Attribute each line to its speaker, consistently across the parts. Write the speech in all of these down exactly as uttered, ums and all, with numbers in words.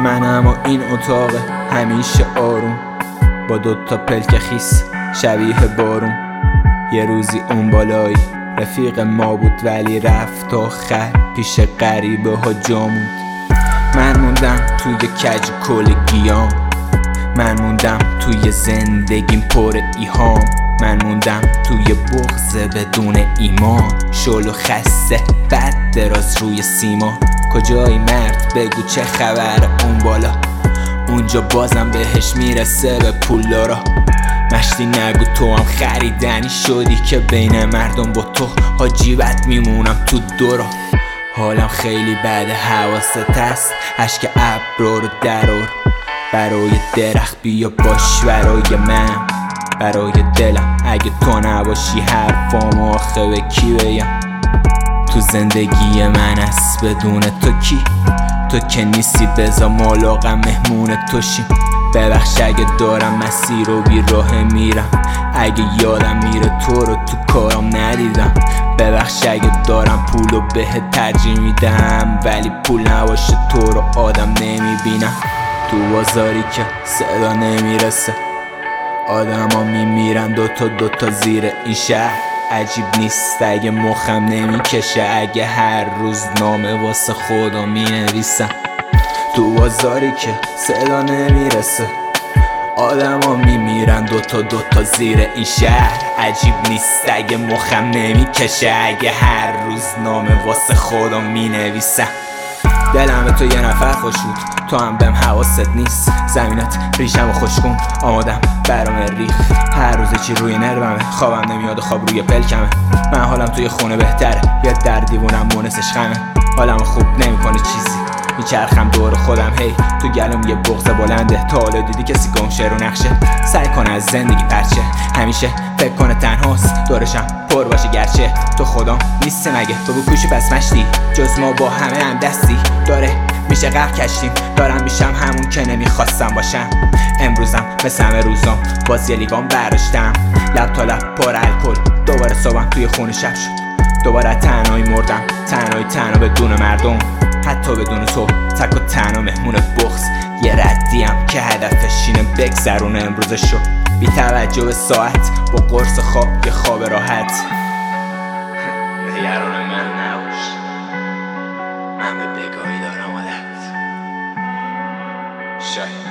Speaker 1: من اما این اتاق همیشه آروم، با دوتا پلک خیس شبیه بارون. یه روزی اون بالایی رفیق ما بود، ولی رفت آخر پیش غریبه ها جا موند. من موندم توی کج کلگیام، من موندم توی زندگیم پر ایهام، من موندم توی بغض بدون ایمان. شل و خسته بد دراز روی سیما، کجایی مرد بگو چه خبر اون بالا، اونجا بازم بهش میرسه به پولدارا. مشتی نگو تو هم خریدنی شدی که بین مردم با تو حاجیبت میمونم تو دورا. حالم خیلی بده حواست هست، عشق ابرا رو درار. برای درخت بیا باش برای من، برای دلم اگه تو نباشی حرفام آخه به کی بگم. تو زندگی من است بدون تو کی، تو که نیستی بذار مالاقم مهمون توشیم. ببخش اگه دارم مسیر رو بی راه میرم، اگه یادم میره تو رو تو کارم ندیدم. ببخش اگه دارم پول رو بهت ترجیح میدم، ولی پول نباشه تو رو آدم نمیبینم. تو بازاری که صدا نمیرسه آدم ها میمیرن دوتا دوتا زیر این شهر. عجیب نیست اگه مخم نمیکشه، اگه هر روز نامه واسه خودم مینویسم. تو بازاری که صدا نمیرسه آدم ها میمیرن دوتا دوتا زیر این شهر. عجیب نیست اگه مخم نمیکشه، اگه هر روز نامه واسه خودم مینویسم. دلم به تو یه نفر خوش بود، تو هم بهم حواست نیست. زمینت ریشم و خوشکن آمادم برام ریخ. هر روز چی روی نرممه، خوابم نمیاد و خواب روی پلکمه. من حالم توی خونه بهتره، یه در دیوونم مونسش خمه. حالم خوب نمیکنه چیزی، میچرخم دور خودم هی. تو گلوم یه بغض بلنده، تا حالا دیدی کسی گمشه رو نقشه؟ سعی کنه از زندگی پرچه، همیشه فکر کنه تنهاست دورشم پر باشه گرچه. تو خودم نیست مگه بگو کوشی پس مشتی، جز ما با همه هم دستی داره میشه غرق کشتیم. دارم میشم همون که نمیخواستم باشم. امروزم مثل همه روزام باز یه لیوان برداشتم، لب تا لب پر الکل. دوباره صبحم توی خونه شب شد، دوباره تنهایی مردم. تنهایی تنها بدون مردم، حتی بدون تو تک و تنها مهمون بغض. یه ردیم که هدفش اینه بگذرونه امروزشو، بی توجه به ساعت با قرص خواب یه خواب راحت. نگران من نباش، من به بگاهی دارم عادت. شاید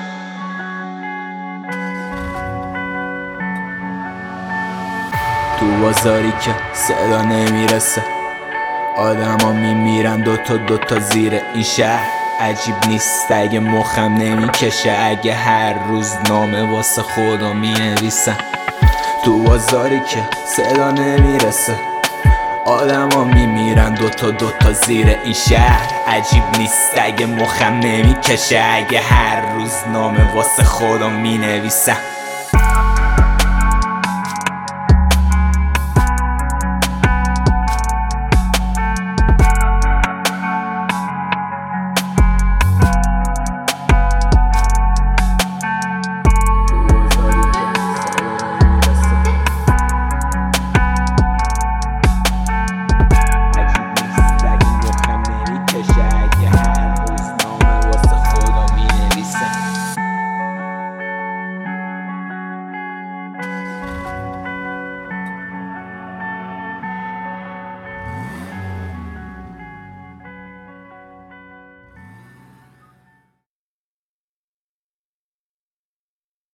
Speaker 1: تو بازاری که صدا نمیرسه آدم ها میمیرن دوتا دوتا زیر این شهر. عجیب نیست اگه مخم نمیکشه، اگه هر روز نامه واسه خودم مینویسم. تو بازاری که صدا نمیرسه آدم ها میمیرن دوتا دوتا زیر این شهر. عجیب نیست اگه مخم نمیکشه، اگه هر روز نامه واسه خودم مینویسم.